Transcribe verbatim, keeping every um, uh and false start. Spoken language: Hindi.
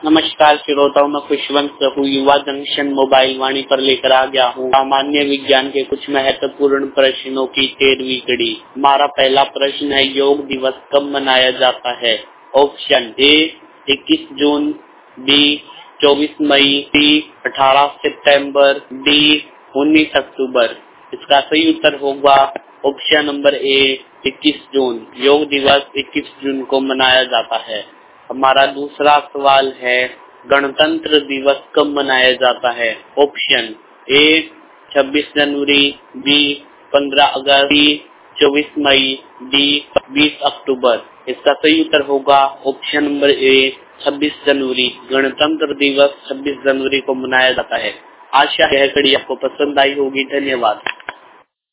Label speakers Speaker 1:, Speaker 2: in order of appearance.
Speaker 1: नमस्कार श्रोताओं, मैं खुशवंत हूँ। युवा जंक्शन मोबाइल वाणी पर लेकर आ गया हूँ सामान्य विज्ञान के कुछ महत्वपूर्ण प्रश्नों की तेरहवीं कड़ी। हमारा पहला प्रश्न है, योग दिवस कब मनाया जाता है? ऑप्शन ए इक्कीस जून, बी चौबीस मई, सी अठारह सितंबर, डी उन्नीस अक्टूबर। इसका सही उत्तर होगा ऑप्शन नंबर ए इक्कीस जून। योग दिवस इक्कीस जून को मनाया जाता है। हमारा दूसरा सवाल है, गणतंत्र दिवस कब मनाया जाता है? ऑप्शन ए छब्बीस जनवरी, बी पंद्रह अगस्त, सी चौबीस मई, डी बीस अक्टूबर। इसका सही उत्तर होगा ऑप्शन नंबर ए छब्बीस जनवरी। गणतंत्र दिवस छब्बीस जनवरी को मनाया जाता है। आशा यह कड़ी आपको पसंद आई होगी। धन्यवाद।